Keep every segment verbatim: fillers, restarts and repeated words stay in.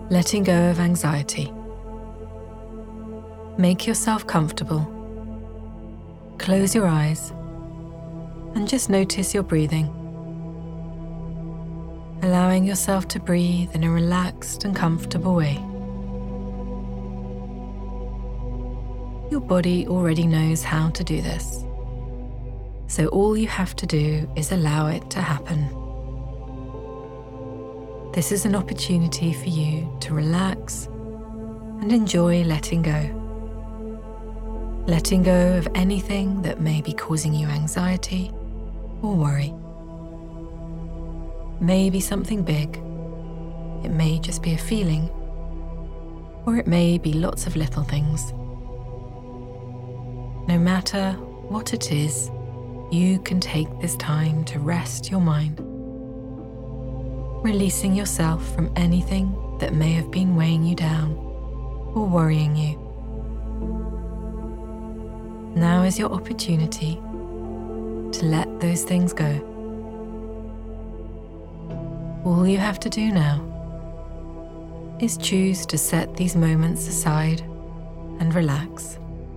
letting go of anxiety. Make yourself comfortable. Close your eyes and just notice your breathing, allowing yourself to breathe in a relaxed and comfortable way. Your body already knows how to do this, so all you have to do is allow it to happen. This is an opportunity for you to relax and enjoy letting go. Letting go of anything that may be causing you anxiety or worry. Maybe something big. It may just be a feeling, or it may be lots of little things. No matter what it is, you can take this time to rest your mind, releasing yourself from anything that may have been weighing you down or worrying you. Now is your opportunity to let those things go. All you have to do now is choose to set these moments aside and relax.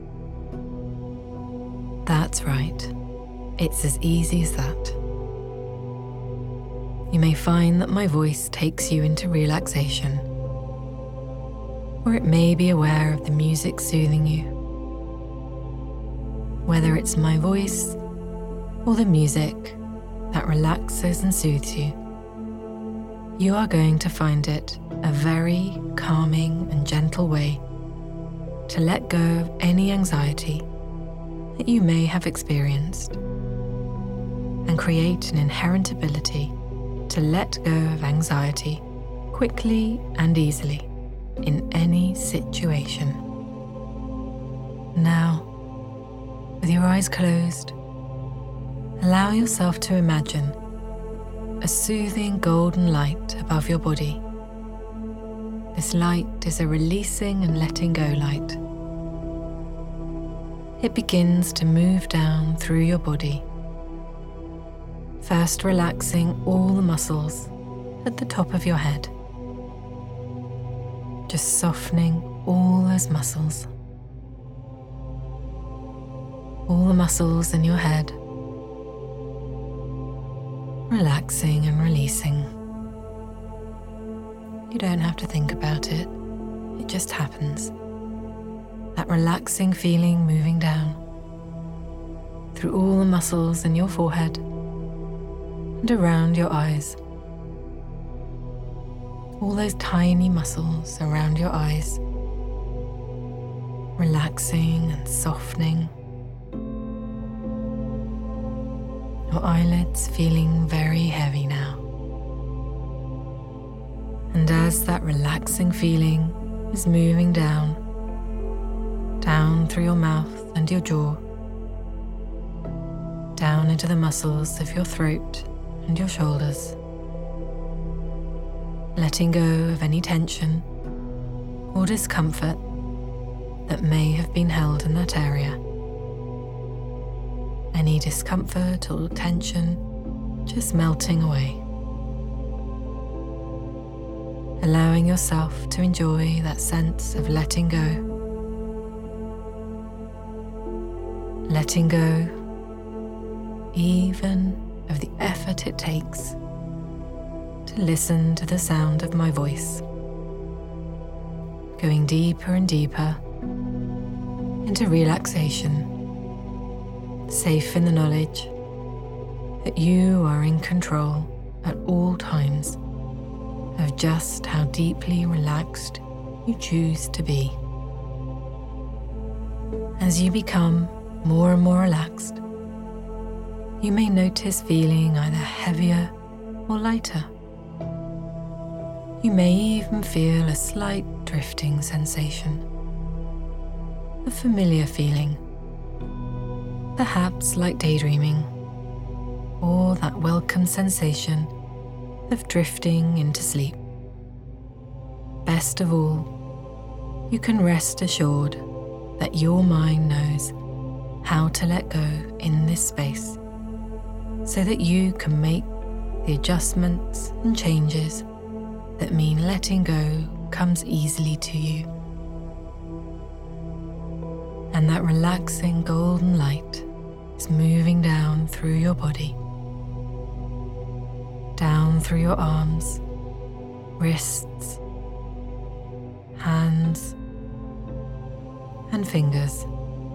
That's right. It's as easy as that. You may find that my voice takes you into relaxation, or it may be aware of the music soothing you. Whether it's my voice or the music that relaxes and soothes you, you are going to find it a very calming and gentle way to let go of any anxiety that you may have experienced, and create an inherent ability to let go of anxiety quickly and easily in any situation. Now, with your eyes closed, allow yourself to imagine a soothing golden light above your body. This light is a releasing and letting go light. It begins to move down through your body, first relaxing all the muscles at the top of your head, just softening all those muscles. All the muscles in your head, relaxing and releasing. You don't have to think about it, it just happens. That relaxing feeling moving down through all the muscles in your forehead and around your eyes. All those tiny muscles around your eyes, relaxing and softening. Your eyelids feeling very heavy now. And as that relaxing feeling is moving down, down through your mouth and your jaw, down into the muscles of your throat and your shoulders, letting go of any tension or discomfort that may have been held in that area. Any discomfort or tension just melting away. Allowing yourself to enjoy that sense of letting go. Letting go even of the effort it takes to listen to the sound of my voice. Going deeper and deeper into relaxation, safe in the knowledge that you are in control at all times of just how deeply relaxed you choose to be. As you become more and more relaxed, you may notice feeling either heavier or lighter. You may even feel a slight drifting sensation, a familiar feeling, perhaps like daydreaming, or that welcome sensation of drifting into sleep. Best of all, you can rest assured that your mind knows how to let go in this space, so that you can make the adjustments and changes that mean letting go comes easily to you. And that relaxing golden light is moving down through your body, down through your arms, wrists, hands, and fingers,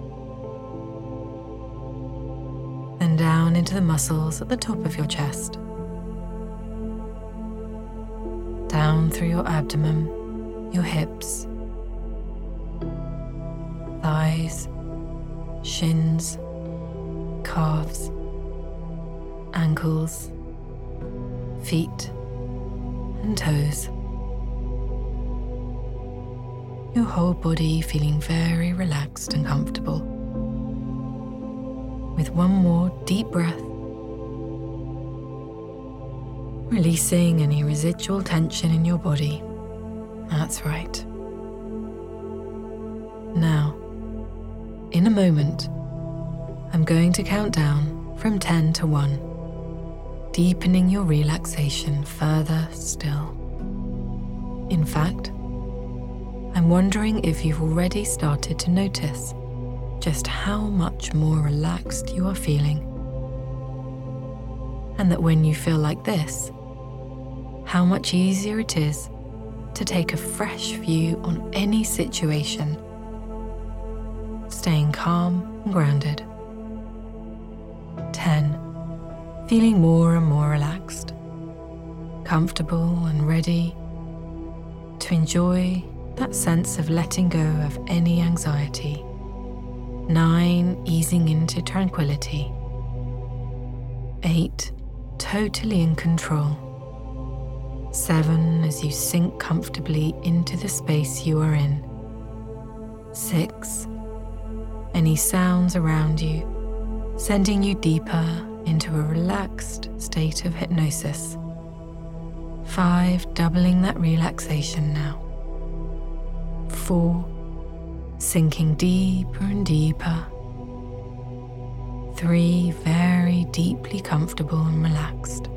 then down into the muscles at the top of your chest, down through your abdomen, your hips, thighs, shins, calves, ankles, feet, and toes. Your whole body feeling very relaxed and comfortable. With one more deep breath, releasing any residual tension in your body. That's right. Now, in a moment, I'm going to count down from ten to one, deepening your relaxation further still. In fact, I'm wondering if you've already started to notice just how much more relaxed you are feeling. And that when you feel like this, how much easier it is to take a fresh view on any situation, staying calm and grounded. ten. Feeling more and more relaxed, comfortable and ready to enjoy that sense of letting go of any anxiety. nine. Easing into tranquility. eight. Totally in control. seven. As you sink comfortably into the space you are in. six. Any sounds around you, sending you deeper into a relaxed state of hypnosis. five. Doubling that relaxation now. four. Sinking deeper and deeper. three. Very deeply comfortable and relaxed.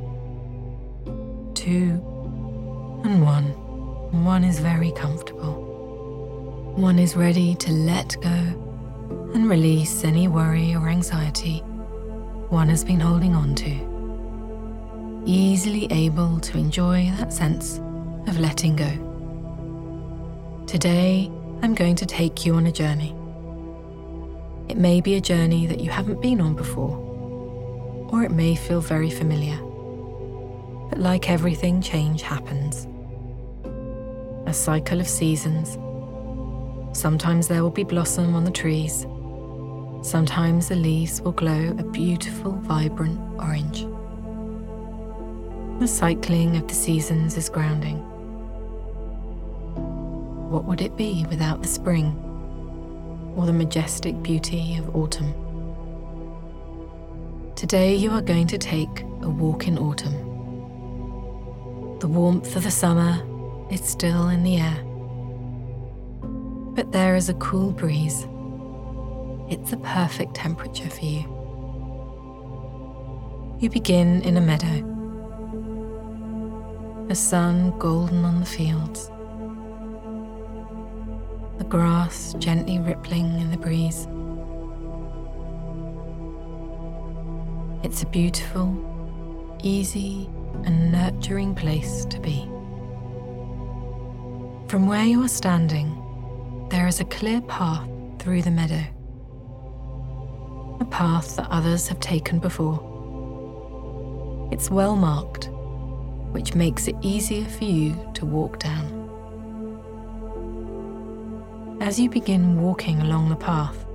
two. And one. one is very comfortable. one is ready to let go and release any worry or anxiety one has been holding on to. Easily able to enjoy that sense of letting go. Today, I'm going to take you on a journey. It may be a journey that you haven't been on before, or it may feel very familiar. But like everything, change happens. A cycle of seasons. Sometimes there will be blossom on the trees. Sometimes the leaves will glow a beautiful, vibrant orange. The cycling of the seasons is grounding. What would it be without the spring or the majestic beauty of autumn? Today you are going to take a walk in autumn. The warmth of the summer is still in the air, but there is a cool breeze. It's a perfect temperature for you. You begin in a meadow. The sun golden on the fields. The grass gently rippling in the breeze. It's a beautiful, easy, and nurturing place to be. From where you are standing, there is a clear path through the meadow. A path that others have taken before. It's well marked, which makes it easier for you to walk down. As you begin walking along the path,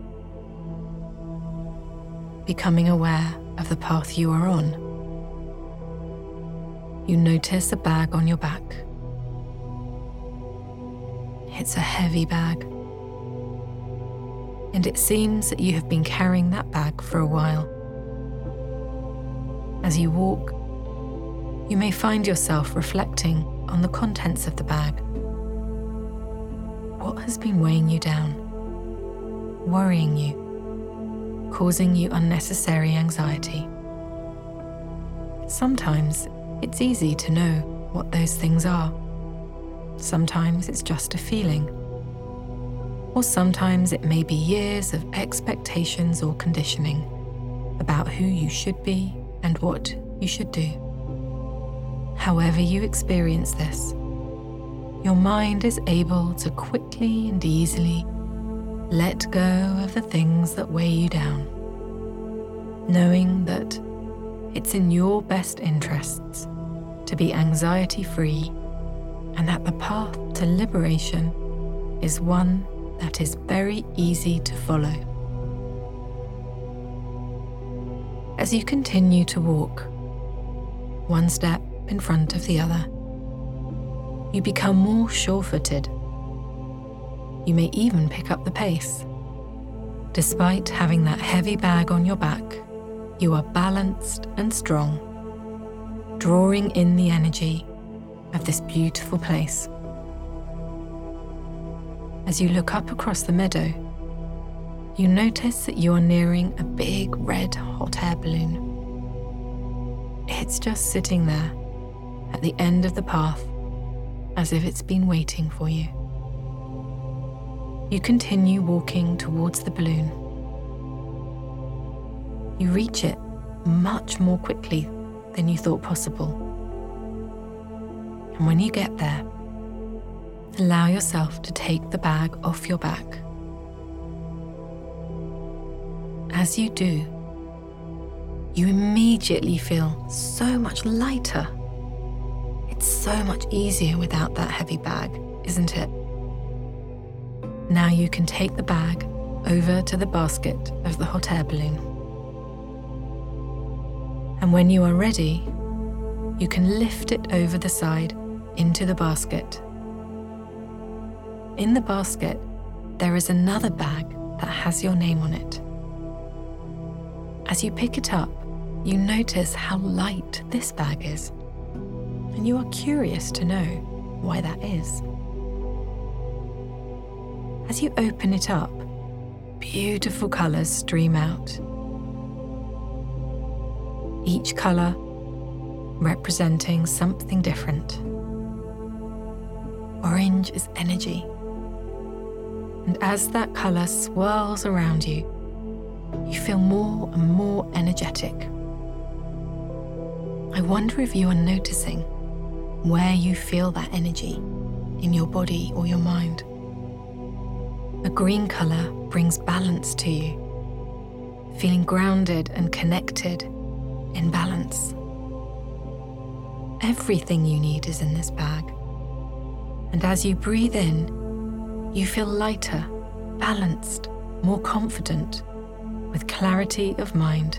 becoming aware of the path you are on, you notice a bag on your back. It's a heavy bag, and it seems that you have been carrying that bag for a while. As you walk, you may find yourself reflecting on the contents of the bag. What has been weighing you down, worrying you, causing you unnecessary anxiety? Sometimes it's easy to know what those things are, Sometimes it's just a feeling. Or sometimes it may be years of expectations or conditioning about who you should be and what you should do. However you experience this, your mind is able to quickly and easily let go of the things that weigh you down, knowing that it's in your best interests to be anxiety-free and that the path to liberation is one that is very easy to follow. As you continue to walk, one step in front of the other, you become more sure-footed. You may even pick up the pace. Despite having that heavy bag on your back, you are balanced and strong, drawing in the energy of this beautiful place. As you look up across the meadow, you notice that you are nearing a big red hot air balloon. It's just sitting there at the end of the path, as if it's been waiting for you. You continue walking towards the balloon. You reach it much more quickly than you thought possible. And when you get there, allow yourself to take the bag off your back. As you do, you immediately feel so much lighter. It's so much easier without that heavy bag, isn't it? Now you can take the bag over to the basket of the hot air balloon. And when you are ready, you can lift it over the side into the basket. In the basket, there is another bag that has your name on it. As you pick it up, you notice how light this bag is, and you are curious to know why that is. As you open it up, beautiful colours stream out. Each colour representing something different. Orange is energy. And as that colour swirls around you, you feel more and more energetic. I wonder if you are noticing where you feel that energy in your body or your mind. The green colour brings balance to you, feeling grounded and connected in balance. Everything you need is in this bag. And as you breathe in, you feel lighter, balanced, more confident, with clarity of mind.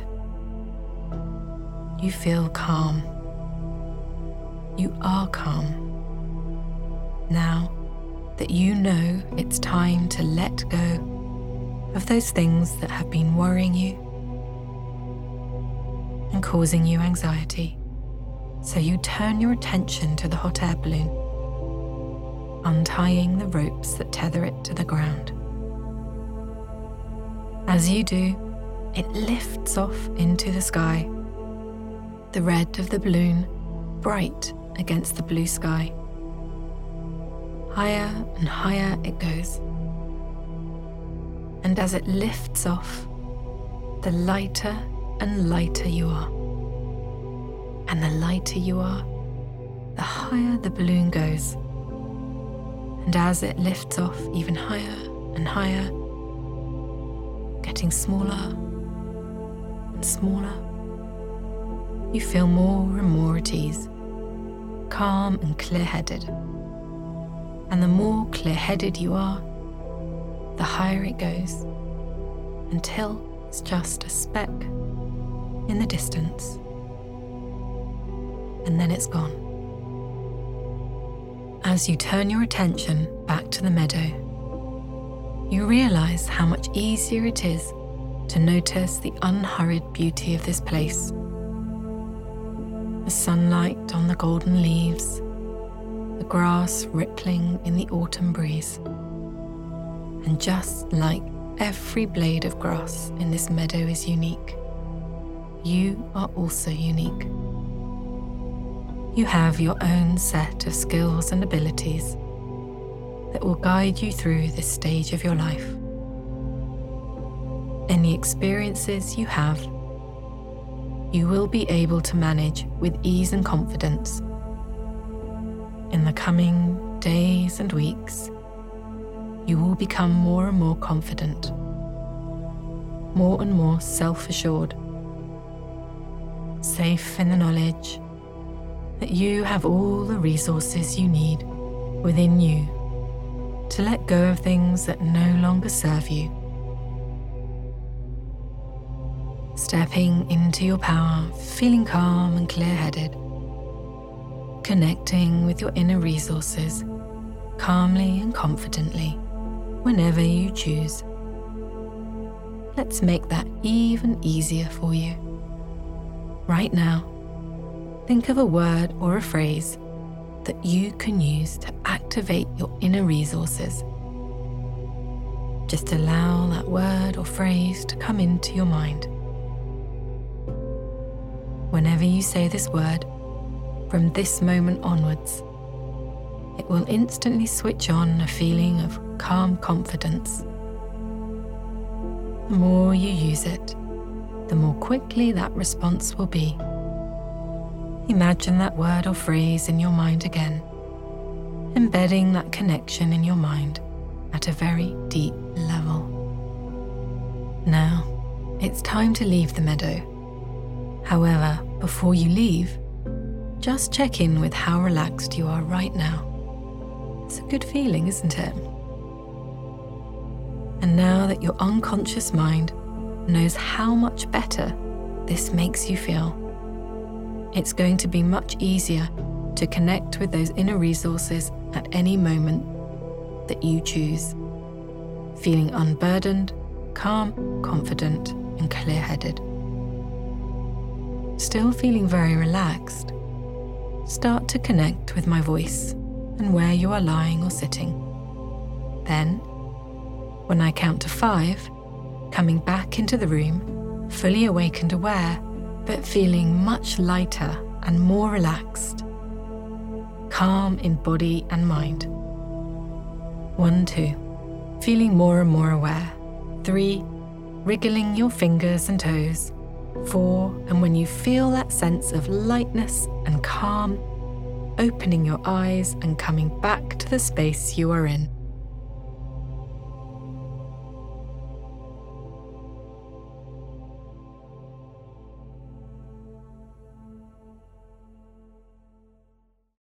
You feel calm. You are calm. Now that you know it's time to let go of those things that have been worrying you and causing you anxiety. So you turn your attention to the hot air balloon, untying the ropes that tether it to the ground. As you do, it lifts off into the sky, the red of the balloon bright against the blue sky. Higher and higher it goes. And as it lifts off, the lighter and lighter you are. And the lighter you are, the higher the balloon goes. And as it lifts off even higher and higher, getting smaller and smaller, you feel more and more at ease, calm and clear-headed. And the more clear-headed you are, the higher it goes, until it's just a speck in the distance. And then it's gone. As you turn your attention back to the meadow, you realize how much easier it is to notice the unhurried beauty of this place. The sunlight on the golden leaves, the grass rippling in the autumn breeze. And just like every blade of grass in this meadow is unique, you are also unique. You have your own set of skills and abilities that will guide you through this stage of your life. Any experiences you have, you will be able to manage with ease and confidence. In the coming days and weeks, you will become more and more confident, more and more self-assured, safe in the knowledge that you have all the resources you need within you to let go of things that no longer serve you. Stepping into your power, feeling calm and clear-headed, connecting with your inner resources calmly and confidently whenever you choose. Let's make that even easier for you. Right now, think of a word or a phrase that you can use to activate your inner resources. Just allow that word or phrase to come into your mind. Whenever you say this word, from this moment onwards, it will instantly switch on a feeling of calm confidence. The more you use it, the more quickly that response will be. Imagine that word or phrase in your mind again, embedding that connection in your mind at a very deep level. Now, it's time to leave the meadow. However, before you leave, just check in with how relaxed you are right now. It's a good feeling, isn't it? And now that your unconscious mind knows how much better this makes you feel, it's going to be much easier to connect with those inner resources at any moment that you choose, feeling unburdened, calm, confident, and clear-headed. Still feeling very relaxed, start to connect with my voice and where you are lying or sitting. Then, when I count to five, coming back into the room, fully awake and aware, but feeling much lighter and more relaxed, calm in body and mind. One, two, feeling more and more aware. Three, wriggling your fingers and toes. Four, and when you feel that sense of lightness and calm, opening your eyes and coming back to the space you are in.